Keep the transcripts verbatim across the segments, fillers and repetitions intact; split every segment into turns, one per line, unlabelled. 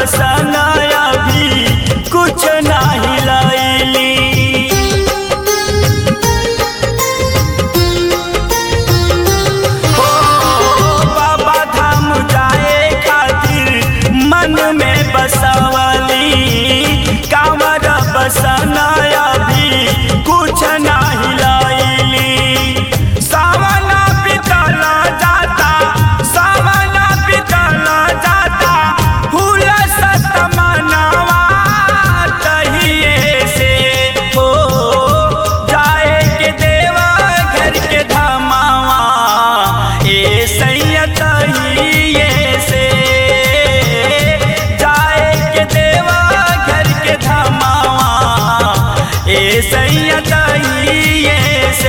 बसन अभी कुछ नहीं लैली। हो बाबा धाम जाए खातिर मन में बसवली, कांवर बसन अभी कुछ नहीं लैली। सावन बीतल जाता, सावन बीतल जाता, फूल सत मनवा तहिए से। हो जाए के देवा घर के धमावा ए सैया तहिए से। जाए के देवा घर के धमावा ए सैया तहिए से।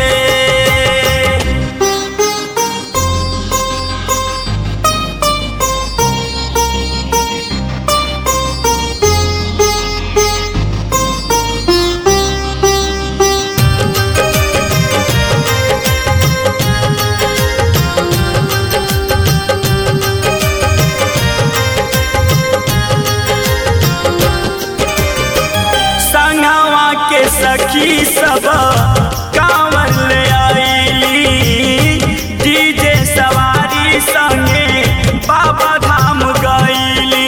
संगवा के सखी सब कांवर ले आईली, डीजे सवारी संगे बाबा धाम गईली।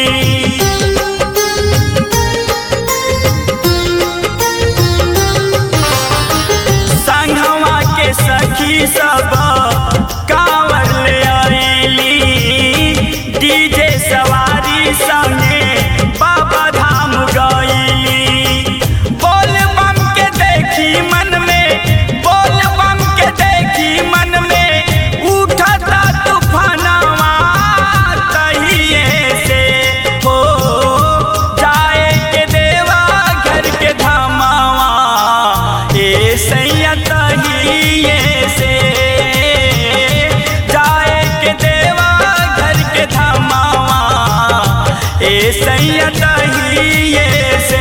संगवा के सखी सब कांवर ले आईली, डीजे सवारी संगे बाबा धाम गईली। बोल बम के देखी मन में, बोल बम के देखी मन में, उठता तूफानवा तहिए से। हो जाए के देवा घर के धमावा ए सैया तहिए से। जाए के देवा घर के धमावा ए सैया तहिए से।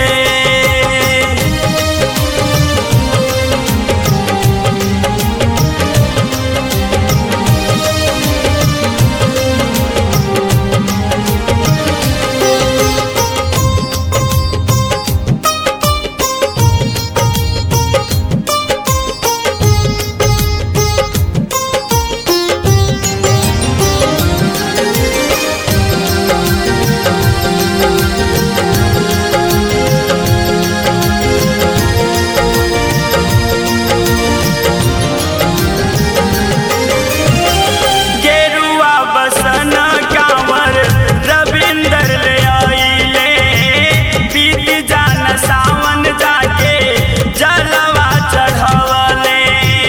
गेरुआ बसन कांवर रविंदर ले आईले, बीत जान सावन जाके जलवा चढ़वले।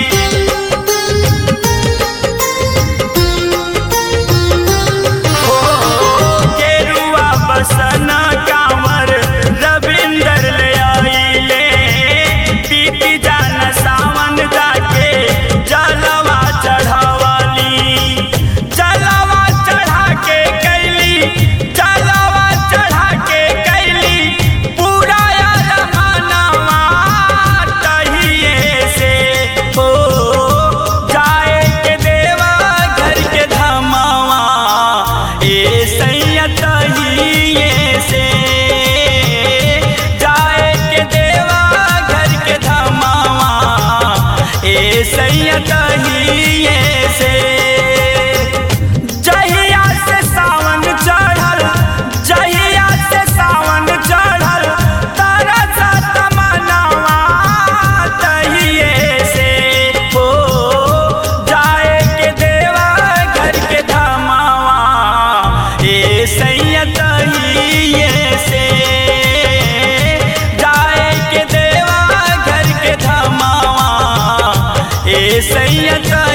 हो गेरुआ बसन कांवर रविंदर ले आईले, बीत जान सावन जाके जलवा चढ़वली। जलवा चढ़ा के कैली, जलवा चढ़ा के कैली, पूरा अरमानवा तहिए से। हो जाए के देवा घर के धमावा ए सैया तहिए से। जाए के देवा घर के धमावा ए सैया तहिए से। जहिया से सावन चढ़ल, जहिया से सावन चढ़ल, तारा सात मनवा तहिए से। हो जाए के देवा घर के धमावा ए सैया तहिए से। जाए के देवा घर के धमावा ए सैया